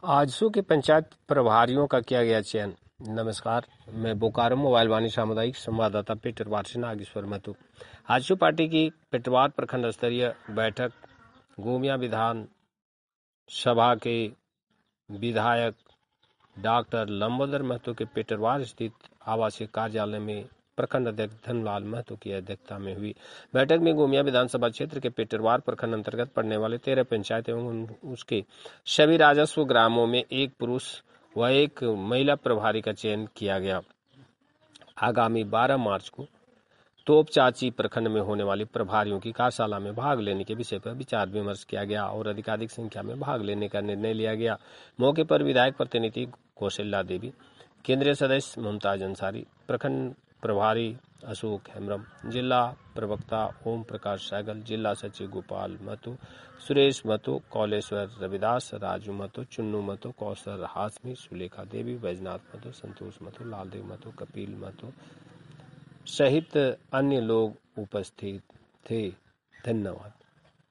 आजसू के पंचायत प्रभारियों का किया गया चयन। नमस्कार, मैं बोकारो मोबाइल वाणी सामुदायिक संवाददाता पेटरवार से नागेश्वर महतो। आजसू पार्टी की पेटरवार प्रखंड स्तरीय बैठक गोमिया विधान सभा के विधायक डॉक्टर लंबोदर महतो के पेटरवार स्थित आवासीय कार्यालय में प्रखंड अध्यक्ष धनलाल महतो की अध्यक्षता में हुई। बैठक में गोमिया विधानसभा क्षेत्र के पेटरवार प्रखंड अंतर्गत पड़ने वाले 13 पंचायत एवं उसके सभी राजस्व ग्रामों में एक पुरुष व एक महिला प्रभारी का चयन किया गया। आगामी 12 मार्च को तोपचाची प्रखंड में होने वाली प्रभारियों की कार्यशाला में भाग लेने के विषय पर विचार विमर्श किया गया और अधिकाधिक संख्या में भाग लेने का निर्णय लिया गया। मौके पर विधायक प्रतिनिधि कौशल्या देवी, केंद्रीय सदस्य मुमताज अंसारी, प्रखंड प्रभारी अशोक हेम्ब्रम, जिला प्रवक्ता ओम प्रकाश सहगल, जिला सचिव गोपाल महतो, सुरेश महतो, कौलेश्वर रविदास, राजू महतो, चुन्नू महतो, कौशल हाशमी, सुलेखा देवी, बैजनाथ महतो, संतोष महतो, लालदेव महतो, कपिल महतो सहित अन्य लोग उपस्थित थे। धन्यवाद।